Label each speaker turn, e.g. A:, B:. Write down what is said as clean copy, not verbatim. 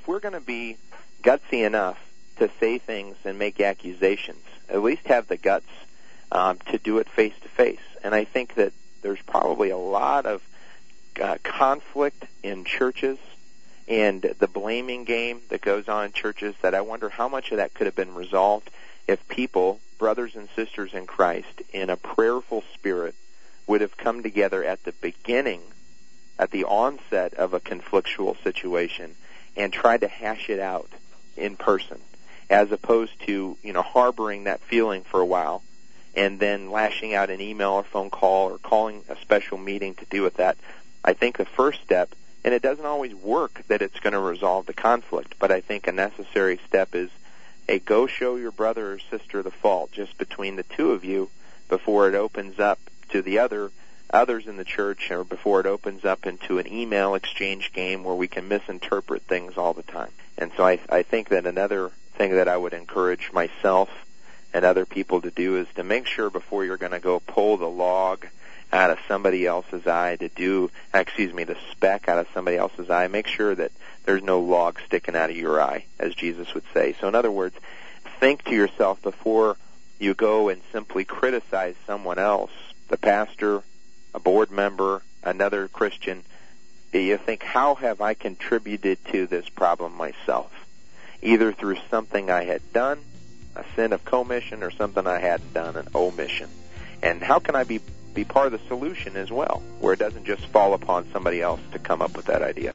A: we're going to be gutsy enough to say things and make accusations, at least have the guts to do it face to face. And I think that there's probably a lot of conflict in churches and the blaming game that goes on in churches that I wonder how much of that could have been resolved if people, brothers and sisters in Christ, in a prayerful spirit, would have come together at the beginning, at the onset of a conflictual situation, and tried to hash it out in person, as opposed to, harboring that feeling for a while and then lashing out an email or phone call or calling a special meeting to deal with that. I think the first step, and it doesn't always work that it's going to resolve the conflict, but I think a necessary step is, hey, go show your brother or sister the fault just between the two of you before it opens up to the others in the church, or before it opens up into an email exchange game where we can misinterpret things all the time. And so I think that another thing that I would encourage myself and other people to do is to make sure before you're going to go pull the log out of somebody else's eye, the speck out of somebody else's eye, make sure that there's no log sticking out of your eye, as Jesus would say. So in other words, think to yourself before you go and simply criticize someone else, the pastor, a board member, another Christian. You think, how have I contributed to this problem myself? Either through something I had done, a sin of commission, or something I hadn't done, an omission. And how can I be part of the solution as well, where it doesn't just fall upon somebody else to come up with that idea?